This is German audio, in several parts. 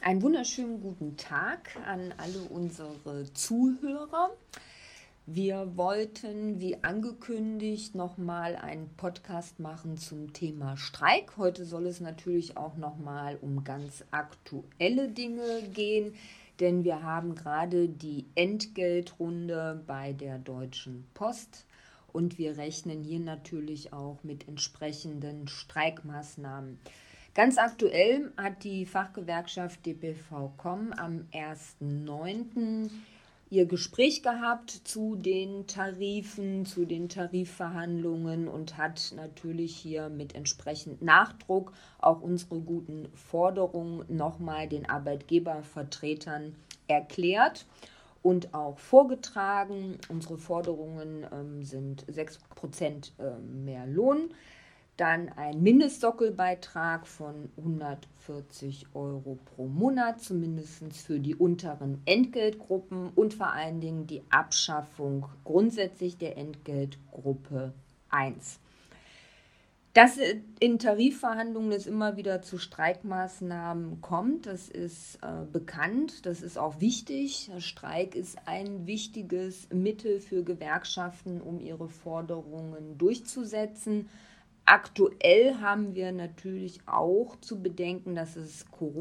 Einen wunderschönen guten Tag an alle unsere Zuhörer. Wir wollten, wie angekündigt, nochmal einen Podcast machen zum Thema Streik. Heute soll es natürlich auch nochmal um ganz aktuelle Dinge gehen, denn wir haben gerade die Entgeltrunde bei der Deutschen Post und wir rechnen hier natürlich auch mit entsprechenden Streikmaßnahmen. Ganz aktuell hat die Fachgewerkschaft dpv-com am 1.9. ihr Gespräch gehabt zu den Tarifen, zu den Tarifverhandlungen und hat natürlich hier mit entsprechend Nachdruck auch unsere guten Forderungen nochmal den Arbeitgebervertretern erklärt und auch vorgetragen. Unsere Forderungen sind 6% mehr Lohn. Dann ein Mindestsockelbeitrag von 140 Euro pro Monat, zumindest für die unteren Entgeltgruppen und vor allen Dingen die Abschaffung grundsätzlich der Entgeltgruppe 1. Dass in Tarifverhandlungen es immer wieder zu Streikmaßnahmen kommt, das ist bekannt, das ist auch wichtig. Der Streik ist ein wichtiges Mittel für Gewerkschaften, um ihre Forderungen durchzusetzen. Aktuell haben wir natürlich auch zu bedenken, dass es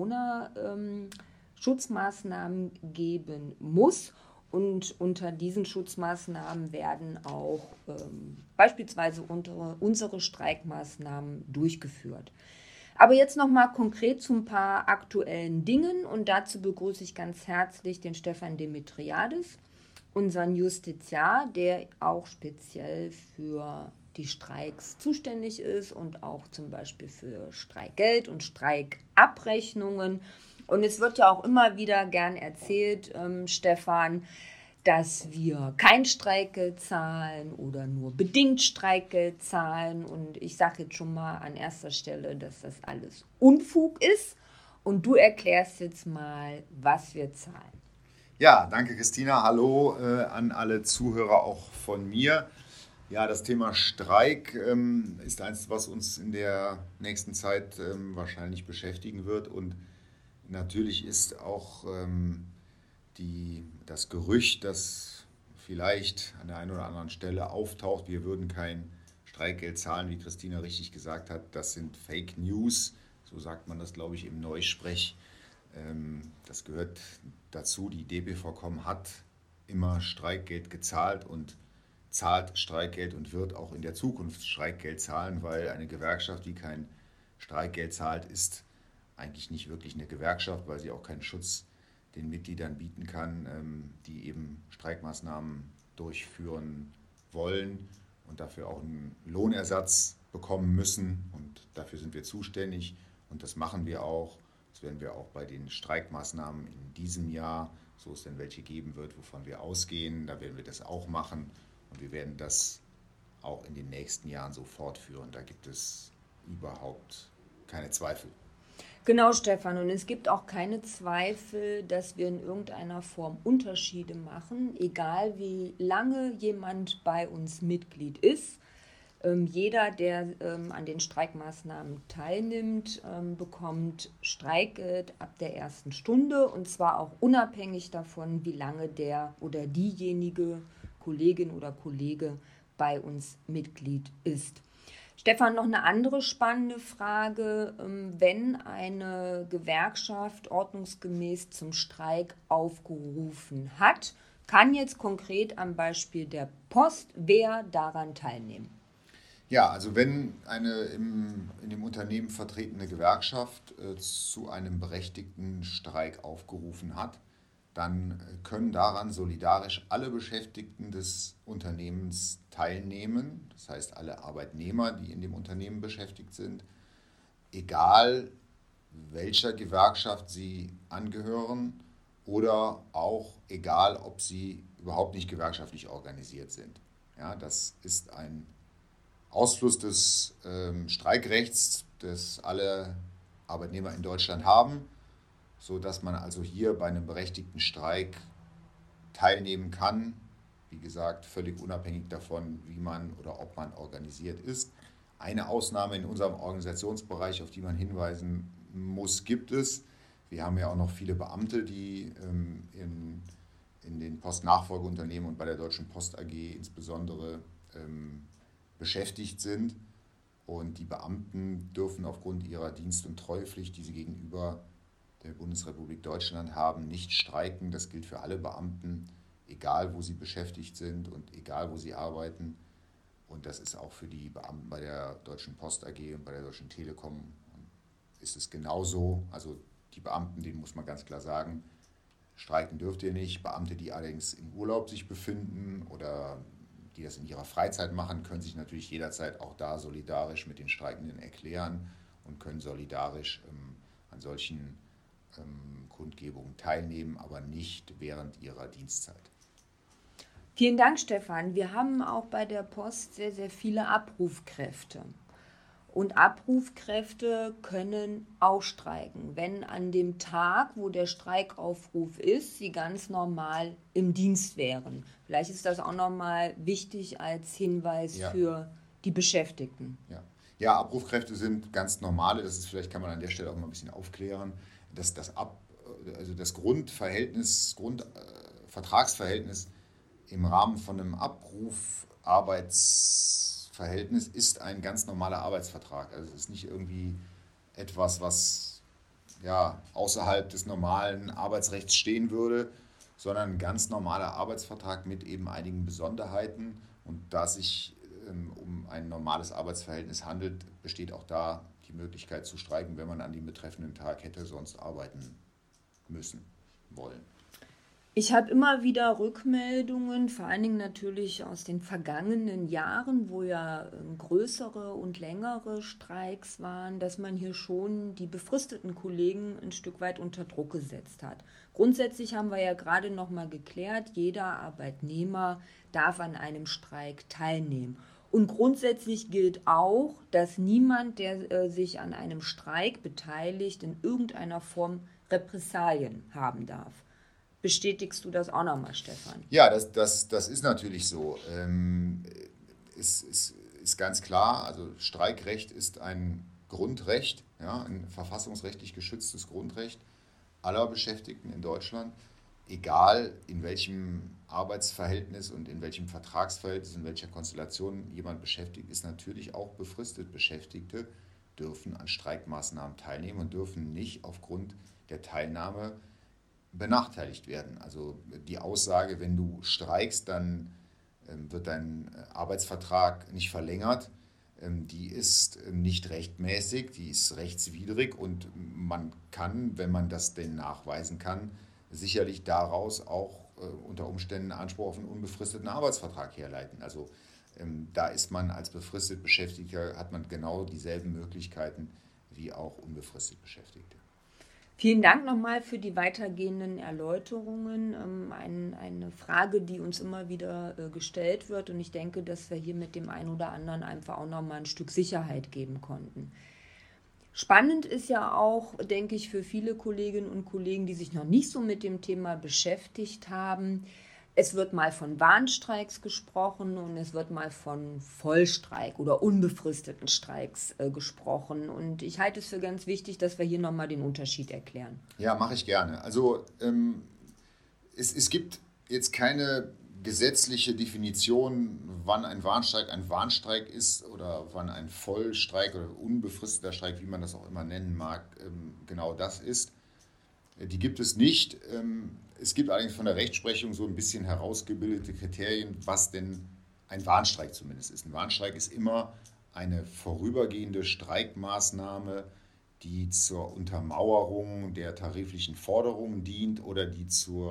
Corona-Schutzmaßnahmen geben muss. Und unter diesen Schutzmaßnahmen werden auch beispielsweise unsere Streikmaßnahmen durchgeführt. Aber jetzt nochmal konkret zu ein paar aktuellen Dingen. Und dazu begrüße ich ganz herzlich den Stefan Dimitriadis, unseren Justiziar, der auch speziell für die Streiks zuständig ist und auch zum Beispiel für Streikgeld und Streikabrechnungen. Und es wird ja auch immer wieder gern erzählt, Stefan, dass wir kein Streikgeld zahlen oder nur bedingt Streikgeld zahlen. Und ich sage jetzt schon mal an erster Stelle, dass das alles Unfug ist. Und du erklärst jetzt mal, was wir zahlen. Ja, danke Christina. Hallo an alle Zuhörer auch von mir. Ja, das Thema Streik ist eins, was uns in der nächsten Zeit wahrscheinlich beschäftigen wird. Und natürlich ist auch das Gerücht, das vielleicht an der einen oder anderen Stelle auftaucht, wir würden kein Streikgeld zahlen, wie Christina richtig gesagt hat, das sind Fake News. So sagt man das, glaube ich, im Neusprech. Das gehört dazu. Die dpv-com hat immer Streikgeld gezahlt und zahlt Streikgeld und wird auch in der Zukunft Streikgeld zahlen, weil eine Gewerkschaft, die kein Streikgeld zahlt, ist eigentlich nicht wirklich eine Gewerkschaft, weil sie auch keinen Schutz den Mitgliedern bieten kann, die eben Streikmaßnahmen durchführen wollen und dafür auch einen Lohnersatz bekommen müssen. Und dafür sind wir zuständig und das machen wir auch. Das werden wir auch bei den Streikmaßnahmen in diesem Jahr, so es denn welche geben wird, wovon wir ausgehen, da werden wir das auch machen. Und wir werden das auch in den nächsten Jahren so fortführen. Da gibt es überhaupt keine Zweifel. Genau, Stefan. Und es gibt auch keine Zweifel, dass wir in irgendeiner Form Unterschiede machen, egal wie lange jemand bei uns Mitglied ist. Jeder, der an den Streikmaßnahmen teilnimmt, bekommt Streikgeld ab der ersten Stunde und zwar auch unabhängig davon, wie lange der oder diejenige Kollegin oder Kollege bei uns Mitglied ist. Stefan, noch eine andere spannende Frage. Wenn eine Gewerkschaft ordnungsgemäß zum Streik aufgerufen hat, kann jetzt konkret am Beispiel der Post wer daran teilnehmen? Ja, also wenn eine in dem Unternehmen vertretene Gewerkschaft zu einem berechtigten Streik aufgerufen hat, dann können daran solidarisch alle Beschäftigten des Unternehmens teilnehmen. Das heißt, alle Arbeitnehmer, die in dem Unternehmen beschäftigt sind, egal welcher Gewerkschaft sie angehören oder auch egal, ob sie überhaupt nicht gewerkschaftlich organisiert sind. Ja, das ist ein Ausfluss des Streikrechts, das alle Arbeitnehmer in Deutschland haben, sodass man also hier bei einem berechtigten Streik teilnehmen kann. Wie gesagt, völlig unabhängig davon, wie man oder ob man organisiert ist. Eine Ausnahme in unserem Organisationsbereich, auf die man hinweisen muss, gibt es. Wir haben ja auch noch viele Beamte, die in den Postnachfolgeunternehmen und bei der Deutschen Post AG insbesondere beschäftigt sind. Und die Beamten dürfen aufgrund ihrer Dienst- und Treuepflicht, die sie gegenüber der Bundesrepublik Deutschland haben, nicht streiken. Das gilt für alle Beamten, egal wo sie beschäftigt sind und egal wo sie arbeiten. Und das ist auch für die Beamten bei der Deutschen Post AG und bei der Deutschen Telekom ist es genauso. Also die Beamten, denen muss man ganz klar sagen, streiken dürft ihr nicht. Beamte, die allerdings im Urlaub sich befinden oder die das in ihrer Freizeit machen, können sich natürlich jederzeit auch da solidarisch mit den Streikenden erklären und können solidarisch an solchen Kundgebungen teilnehmen, aber nicht während ihrer Dienstzeit. Vielen Dank, Stefan. Wir haben auch bei der Post sehr, sehr viele Abrufkräfte. Und Abrufkräfte können auch streiken, wenn an dem Tag, wo der Streikaufruf ist, sie ganz normal im Dienst wären. Vielleicht ist das auch nochmal wichtig als Hinweis für die Beschäftigten. Ja, Abrufkräfte sind ganz normale, vielleicht kann man an der Stelle auch mal ein bisschen aufklären, dass das Vertragsverhältnis im Rahmen von einem Abrufarbeitsverhältnis ist ein ganz normaler Arbeitsvertrag. Also es ist nicht irgendwie etwas, was außerhalb des normalen Arbeitsrechts stehen würde, sondern ein ganz normaler Arbeitsvertrag mit eben einigen Besonderheiten. Und da es sich um ein normales Arbeitsverhältnis handelt, besteht auch da die Möglichkeit zu streiken, wenn man an dem betreffenden Tag hätte sonst arbeiten müssen, wollen. Ich habe immer wieder Rückmeldungen, vor allen Dingen natürlich aus den vergangenen Jahren, wo ja größere und längere Streiks waren, dass man hier schon die befristeten Kollegen ein Stück weit unter Druck gesetzt hat. Grundsätzlich haben wir ja gerade noch mal geklärt, jeder Arbeitnehmer darf an einem Streik teilnehmen. Und grundsätzlich gilt auch, dass niemand, der sich an einem Streik beteiligt, in irgendeiner Form Repressalien haben darf. Bestätigst du das auch nochmal, Stefan? Ja, das ist natürlich so. Ist ganz klar, also Streikrecht ist ein Grundrecht, ein verfassungsrechtlich geschütztes Grundrecht aller Beschäftigten in Deutschland, egal in welchem Arbeitsverhältnis und in welchem Vertragsverhältnis, in welcher Konstellation jemand beschäftigt ist. Natürlich auch befristet Beschäftigte dürfen an Streikmaßnahmen teilnehmen und dürfen nicht aufgrund der Teilnahme benachteiligt werden. Also die Aussage, wenn du streikst, dann wird dein Arbeitsvertrag nicht verlängert, die ist nicht rechtmäßig, die ist rechtswidrig und man kann, wenn man das denn nachweisen kann, sicherlich daraus auch unter Umständen Anspruch auf einen unbefristeten Arbeitsvertrag herleiten. Also da ist man als befristet Beschäftigter, hat man genau dieselben Möglichkeiten wie auch unbefristet Beschäftigte. Vielen Dank nochmal für die weitergehenden Erläuterungen. Eine Frage, die uns immer wieder gestellt wird, und ich denke, dass wir hier mit dem einen oder anderen einfach auch nochmal ein Stück Sicherheit geben konnten. Spannend ist ja auch, denke ich, für viele Kolleginnen und Kollegen, die sich noch nicht so mit dem Thema beschäftigt haben. Es wird mal von Warnstreiks gesprochen und es wird mal von Vollstreik oder unbefristeten Streiks gesprochen. Und ich halte es für ganz wichtig, dass wir hier nochmal den Unterschied erklären. Ja, mache ich gerne. Also es gibt jetzt keine gesetzliche Definition, wann ein Warnstreik ist oder wann ein Vollstreik oder unbefristeter Streik, wie man das auch immer nennen mag, genau das ist. Die gibt es nicht. Es gibt allerdings von der Rechtsprechung so ein bisschen herausgebildete Kriterien, was denn ein Warnstreik zumindest ist. Ein Warnstreik ist immer eine vorübergehende Streikmaßnahme, die zur Untermauerung der tariflichen Forderungen dient oder die zu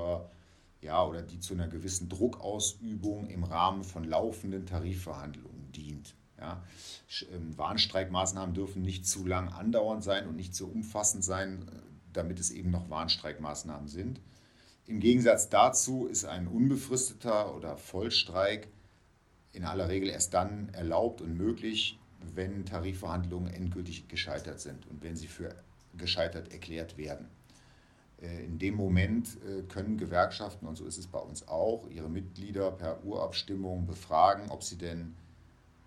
einer gewissen Druckausübung im Rahmen von laufenden Tarifverhandlungen dient. Ja. Warnstreikmaßnahmen dürfen nicht zu lang andauernd sein und nicht zu umfassend sein, damit es eben noch Warnstreikmaßnahmen sind. Im Gegensatz dazu ist ein unbefristeter oder Vollstreik in aller Regel erst dann erlaubt und möglich, wenn Tarifverhandlungen endgültig gescheitert sind und wenn sie für gescheitert erklärt werden. In dem Moment können Gewerkschaften, und so ist es bei uns auch, ihre Mitglieder per Urabstimmung befragen, ob sie denn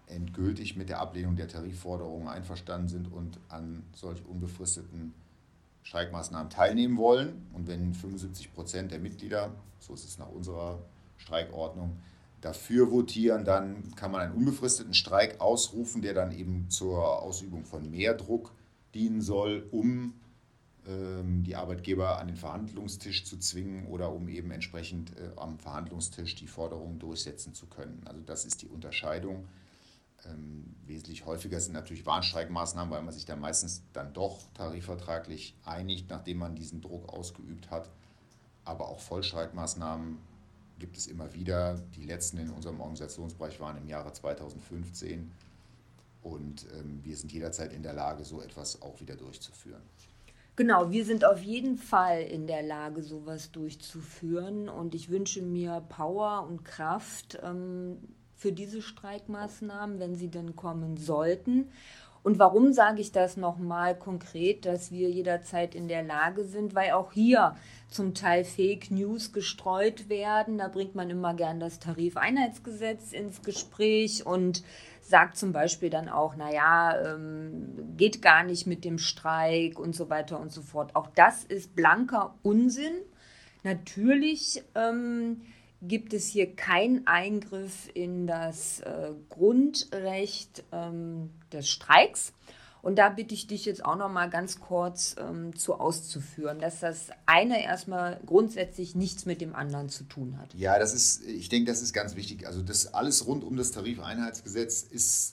endgültig mit der Ablehnung der Tarifforderungen einverstanden sind und an solch unbefristeten Streikmaßnahmen teilnehmen wollen. Und wenn 75% der Mitglieder, so ist es nach unserer Streikordnung, dafür votieren, dann kann man einen unbefristeten Streik ausrufen, der dann eben zur Ausübung von mehr Druck dienen soll, um die Arbeitgeber an den Verhandlungstisch zu zwingen oder um eben entsprechend am Verhandlungstisch die Forderungen durchsetzen zu können. Also das ist die Unterscheidung. Wesentlich häufiger sind natürlich Warnstreikmaßnahmen, weil man sich dann meistens dann doch tarifvertraglich einigt, nachdem man diesen Druck ausgeübt hat. Aber auch Vollstreikmaßnahmen gibt es immer wieder. Die letzten in unserem Organisationsbereich waren im Jahre 2015 und wir sind jederzeit in der Lage, so etwas auch wieder durchzuführen. Genau, wir sind auf jeden Fall in der Lage, sowas durchzuführen und ich wünsche mir Power und Kraft für diese Streikmaßnahmen, wenn sie denn kommen sollten. Und warum sage ich das nochmal konkret, dass wir jederzeit in der Lage sind, weil auch hier zum Teil Fake News gestreut werden. Da bringt man immer gern das Tarifeinheitsgesetz ins Gespräch und sagt zum Beispiel dann auch, geht gar nicht mit dem Streik und so weiter und so fort. Auch das ist blanker Unsinn. Natürlich gibt es hier keinen Eingriff in das Grundrecht des Streiks. Und da bitte ich dich jetzt auch noch mal ganz kurz auszuführen, dass das eine erstmal grundsätzlich nichts mit dem anderen zu tun hat. Ja, ich denke, das ist ganz wichtig. Also das alles rund um das Tarifeinheitsgesetz ist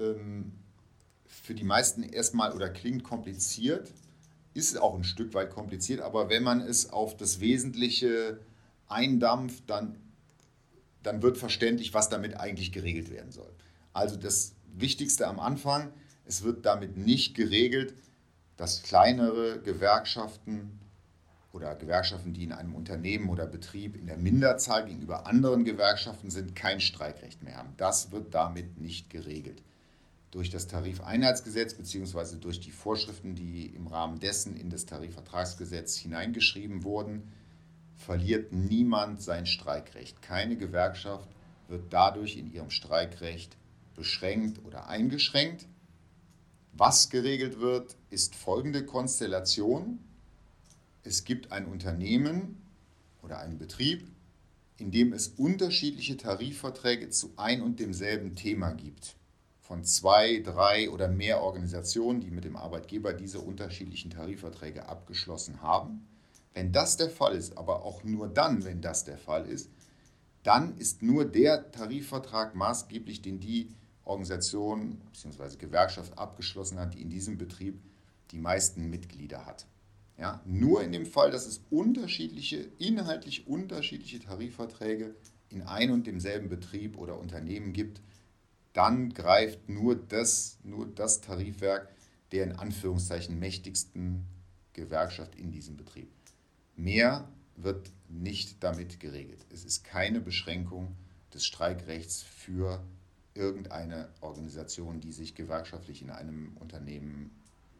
für die meisten erstmal oder klingt kompliziert, ist auch ein Stück weit kompliziert, aber wenn man es auf das Wesentliche eindampft, dann wird verständlich, was damit eigentlich geregelt werden soll. Also das Wichtigste am Anfang: Es wird damit nicht geregelt, dass kleinere Gewerkschaften oder Gewerkschaften, die in einem Unternehmen oder Betrieb in der Minderzahl gegenüber anderen Gewerkschaften sind, kein Streikrecht mehr haben. Das wird damit nicht geregelt. Durch das Tarifeinheitsgesetz bzw. durch die Vorschriften, die im Rahmen dessen in das Tarifvertragsgesetz hineingeschrieben wurden, verliert niemand sein Streikrecht. Keine Gewerkschaft wird dadurch in ihrem Streikrecht beschränkt oder eingeschränkt. Was geregelt wird, ist folgende Konstellation. Es gibt ein Unternehmen oder einen Betrieb, in dem es unterschiedliche Tarifverträge zu ein und demselben Thema gibt. Von 2, 3 oder mehr Organisationen, die mit dem Arbeitgeber diese unterschiedlichen Tarifverträge abgeschlossen haben. Wenn das der Fall ist, aber auch nur dann, wenn das der Fall ist, dann ist nur der Tarifvertrag maßgeblich, den die Organisation bzw. Gewerkschaft abgeschlossen hat, die in diesem Betrieb die meisten Mitglieder hat. Ja, nur in dem Fall, dass es inhaltlich unterschiedliche Tarifverträge in ein und demselben Betrieb oder Unternehmen gibt, dann greift nur das Tarifwerk der in Anführungszeichen mächtigsten Gewerkschaft in diesem Betrieb. Mehr wird nicht damit geregelt. Es ist keine Beschränkung des Streikrechts für irgendeine Organisation, die sich gewerkschaftlich in einem Unternehmen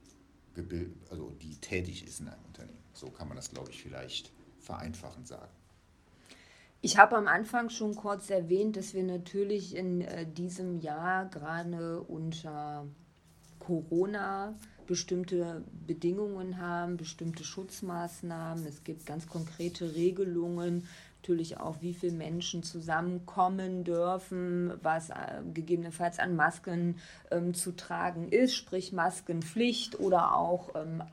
also die tätig ist in einem Unternehmen. So kann man das, glaube ich, vielleicht vereinfachend sagen. Ich habe am Anfang schon kurz erwähnt, dass wir natürlich in diesem Jahr gerade unter Corona bestimmte Bedingungen haben, bestimmte Schutzmaßnahmen. Es gibt ganz konkrete Regelungen, natürlich auch, wie viele Menschen zusammenkommen dürfen, was gegebenenfalls an Masken zu tragen ist, sprich Maskenpflicht oder auch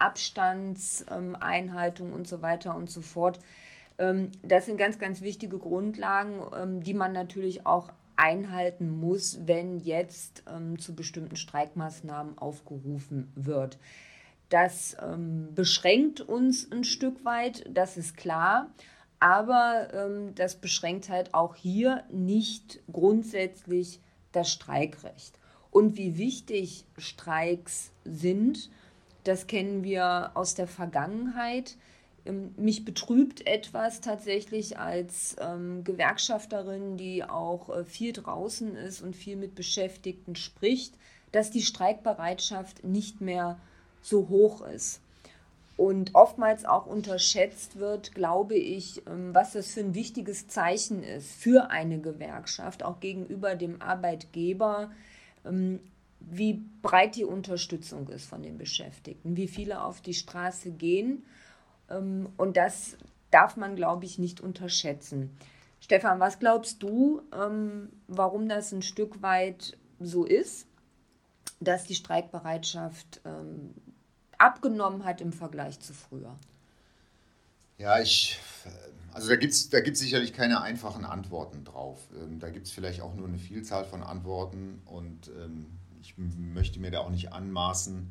Abstandseinhaltung und so weiter und so fort. Das sind ganz, ganz wichtige Grundlagen, die man natürlich auch einhalten muss, wenn jetzt zu bestimmten Streikmaßnahmen aufgerufen wird. Das beschränkt uns ein Stück weit, das ist klar, aber das beschränkt halt auch hier nicht grundsätzlich das Streikrecht. Und wie wichtig Streiks sind, das kennen wir aus der Vergangenheit. Mich betrübt etwas tatsächlich als Gewerkschafterin, die auch viel draußen ist und viel mit Beschäftigten spricht, dass die Streikbereitschaft nicht mehr so hoch ist. Und oftmals auch unterschätzt wird, glaube ich, was das für ein wichtiges Zeichen ist für eine Gewerkschaft, auch gegenüber dem Arbeitgeber, wie breit die Unterstützung ist von den Beschäftigten, wie viele auf die Straße gehen. Und das darf man, glaube ich, nicht unterschätzen. Stefan, was glaubst du, warum das ein Stück weit so ist, dass die Streikbereitschaft abgenommen hat im Vergleich zu früher? Ja, also da gibt's sicherlich keine einfachen Antworten drauf. Da gibt es vielleicht auch nur eine Vielzahl von Antworten und ich möchte mir da auch nicht anmaßen,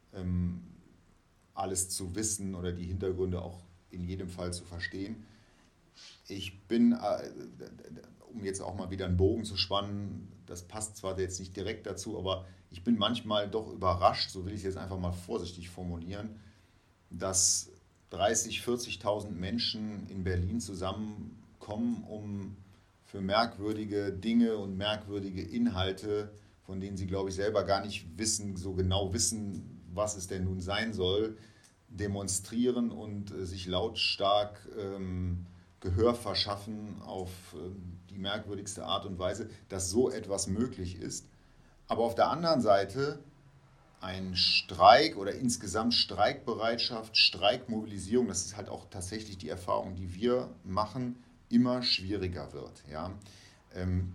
alles zu wissen oder die Hintergründe auch in jedem Fall zu verstehen. Ich bin, um jetzt auch mal wieder einen Bogen zu spannen, das passt zwar jetzt nicht direkt dazu, aber ich bin manchmal doch überrascht, so will ich es jetzt einfach mal vorsichtig formulieren, dass 30.000, 40.000 Menschen in Berlin zusammenkommen, um für merkwürdige Dinge und merkwürdige Inhalte, von denen sie, glaube ich, selber gar nicht so genau wissen, was es denn nun sein soll, demonstrieren und sich lautstark Gehör verschaffen auf die merkwürdigste Art und Weise, dass so etwas möglich ist. Aber auf der anderen Seite ein Streik oder insgesamt Streikbereitschaft, Streikmobilisierung, das ist halt auch tatsächlich die Erfahrung, die wir machen, immer schwieriger wird. Ja? Ähm,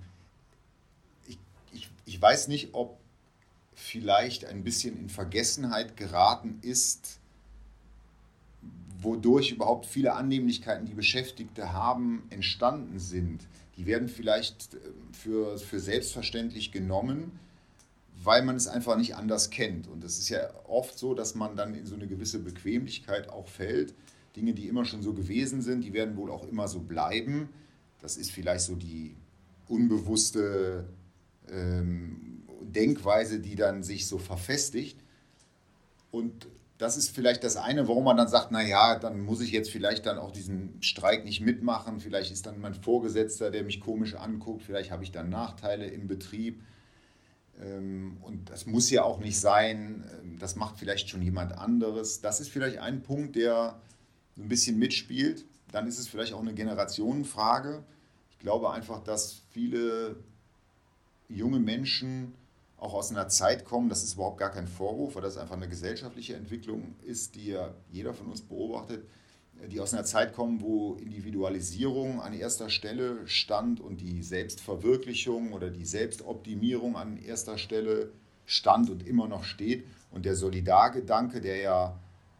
ich weiß nicht, ob vielleicht ein bisschen in Vergessenheit geraten ist, wodurch überhaupt viele Annehmlichkeiten, die Beschäftigte haben, entstanden sind. Die werden vielleicht für selbstverständlich genommen, weil man es einfach nicht anders kennt. Und es ist ja oft so, dass man dann in so eine gewisse Bequemlichkeit auch fällt. Dinge, die immer schon so gewesen sind, die werden wohl auch immer so bleiben. Das ist vielleicht so die unbewusste Denkweise, die dann sich so verfestigt. Und das ist vielleicht das eine, warum man dann sagt, naja, dann muss ich jetzt vielleicht dann auch diesen Streik nicht mitmachen. Vielleicht ist dann mein Vorgesetzter, der mich komisch anguckt. Vielleicht habe ich dann Nachteile im Betrieb. Und das muss ja auch nicht sein. Das macht vielleicht schon jemand anderes. Das ist vielleicht ein Punkt, der so ein bisschen mitspielt. Dann ist es vielleicht auch eine Generationenfrage. Ich glaube einfach, dass viele junge Menschen auch aus einer Zeit kommen, das ist überhaupt gar kein Vorwurf, weil das einfach eine gesellschaftliche Entwicklung ist, die ja jeder von uns beobachtet, die aus einer Zeit kommen, wo Individualisierung an erster Stelle stand und die Selbstverwirklichung oder die Selbstoptimierung an erster Stelle stand und immer noch steht. Und der Solidargedanke, der ja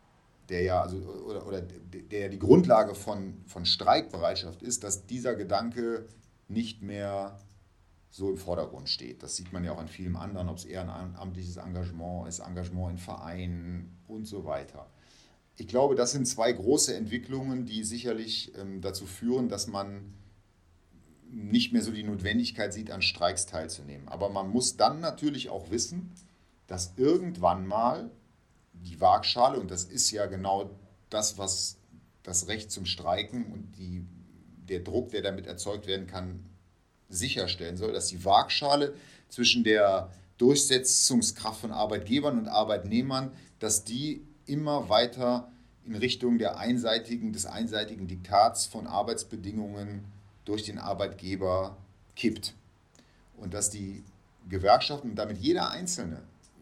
die Grundlage von Streikbereitschaft ist, dass dieser Gedanke nicht mehr so im Vordergrund steht. Das sieht man ja auch an vielem anderen, ob es ehrenamtliches Engagement ist, Engagement in Vereinen und so weiter. Ich glaube, das sind zwei große Entwicklungen, die sicherlich dazu führen, dass man nicht mehr so die Notwendigkeit sieht, an Streiks teilzunehmen. Aber man muss dann natürlich auch wissen, dass irgendwann mal die Waagschale, und das ist ja genau das, was das Recht zum Streiken und der Druck, der damit erzeugt werden kann, sicherstellen soll, dass die Waagschale zwischen der Durchsetzungskraft von Arbeitgebern und Arbeitnehmern, dass die immer weiter in Richtung des einseitigen Diktats von Arbeitsbedingungen durch den Arbeitgeber kippt. Und dass die Gewerkschaften und damit jeder Einzelne,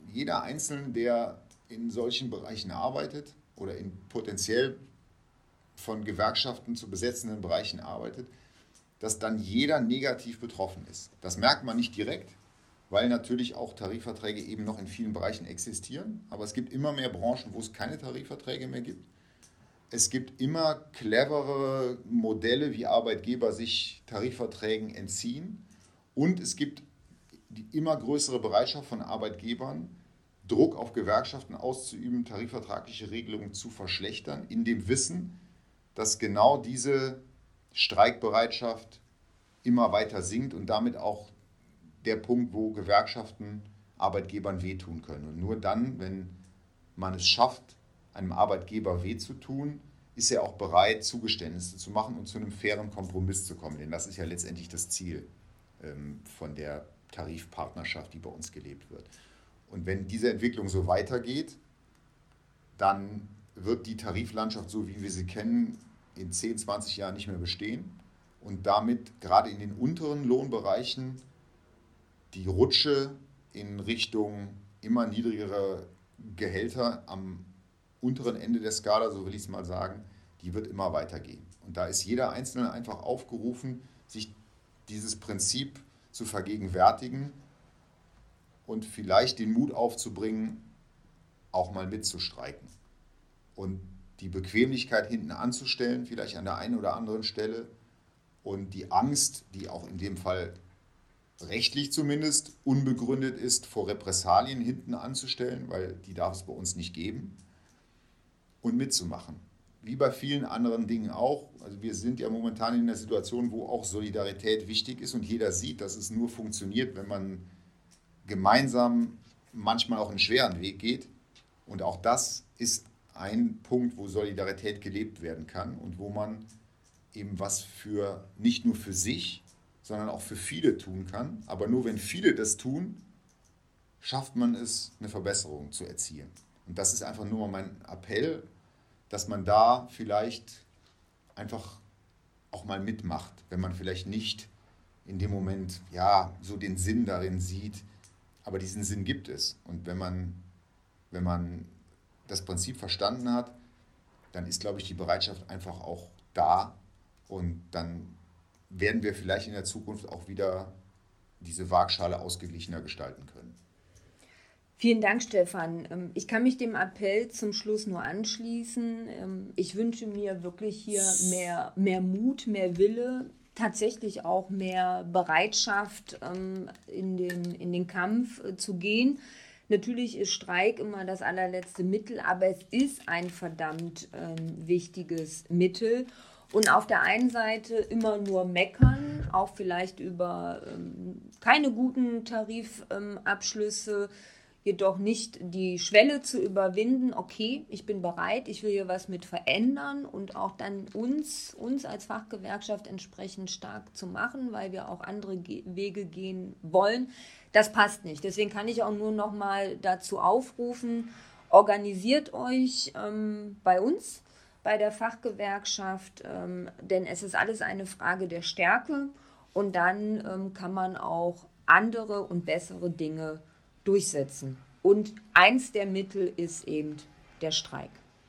der in solchen Bereichen arbeitet oder in potenziell von Gewerkschaften zu besetzenden Bereichen arbeitet, dass dann jeder negativ betroffen ist. Das merkt man nicht direkt, weil natürlich auch Tarifverträge eben noch in vielen Bereichen existieren. Aber es gibt immer mehr Branchen, wo es keine Tarifverträge mehr gibt. Es gibt immer clevere Modelle, wie Arbeitgeber sich Tarifverträgen entziehen. Und es gibt die immer größere Bereitschaft von Arbeitgebern, Druck auf Gewerkschaften auszuüben, tarifvertragliche Regelungen zu verschlechtern, in dem Wissen, dass genau diese Streikbereitschaft immer weiter sinkt und damit auch der Punkt, wo Gewerkschaften Arbeitgebern wehtun können. Und nur dann, wenn man es schafft, einem Arbeitgeber weh zu tun, ist er auch bereit, Zugeständnisse zu machen und zu einem fairen Kompromiss zu kommen. Denn das ist ja letztendlich das Ziel von der Tarifpartnerschaft, die bei uns gelebt wird. Und wenn diese Entwicklung so weitergeht, dann wird die Tariflandschaft, so wie wir sie kennen, in 10, 20 Jahren nicht mehr bestehen und damit gerade in den unteren Lohnbereichen die Rutsche in Richtung immer niedrigere Gehälter am unteren Ende der Skala, so will ich es mal sagen, die wird immer weitergehen. Und da ist jeder Einzelne einfach aufgerufen, sich dieses Prinzip zu vergegenwärtigen und vielleicht den Mut aufzubringen, auch mal mitzustreiken. Und die Bequemlichkeit hinten anzustellen, vielleicht an der einen oder anderen Stelle, und die Angst, die auch in dem Fall rechtlich zumindest unbegründet ist, vor Repressalien hinten anzustellen, weil die darf es bei uns nicht geben, und mitzumachen. Wie bei vielen anderen Dingen auch. Also wir sind ja momentan in einer Situation, wo auch Solidarität wichtig ist und jeder sieht, dass es nur funktioniert, wenn man gemeinsam manchmal auch einen schweren Weg geht. Und auch das ist ein Punkt, wo Solidarität gelebt werden kann und wo man eben was für nicht nur für sich, sondern auch für viele tun kann. Aber nur wenn viele das tun, schafft man es, eine Verbesserung zu erzielen. Und das ist einfach nur mein Appell, dass man da vielleicht einfach auch mal mitmacht, wenn man vielleicht nicht in dem Moment ja so den Sinn darin sieht, aber diesen Sinn gibt es. Und wenn man das Prinzip verstanden hat, dann ist, glaube ich, die Bereitschaft einfach auch da, und dann werden wir vielleicht in der Zukunft auch wieder diese Waagschale ausgeglichener gestalten können. Vielen Dank, Stefan. Ich kann mich dem Appell zum Schluss nur anschließen. Ich wünsche mir wirklich hier mehr Mut, mehr Wille, tatsächlich auch mehr Bereitschaft, in den Kampf zu gehen. Natürlich ist Streik immer das allerletzte Mittel, aber es ist ein verdammt wichtiges Mittel. Und auf der einen Seite immer nur meckern, auch vielleicht über keine guten Tarifabschlüsse, jedoch nicht die Schwelle zu überwinden, okay, ich bin bereit, ich will hier was mit verändern und auch dann uns als Fachgewerkschaft entsprechend stark zu machen, weil wir auch andere Wege gehen wollen. Das passt nicht. Deswegen kann ich auch nur noch mal dazu aufrufen, organisiert euch bei uns, bei der Fachgewerkschaft, denn es ist alles eine Frage der Stärke, und dann kann man auch andere und bessere Dinge durchsetzen. Und eins der Mittel ist eben der Streik.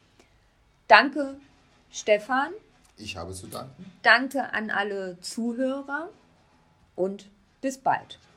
Danke, Stefan. Ich habe zu danken. Danke an alle Zuhörer und bis bald.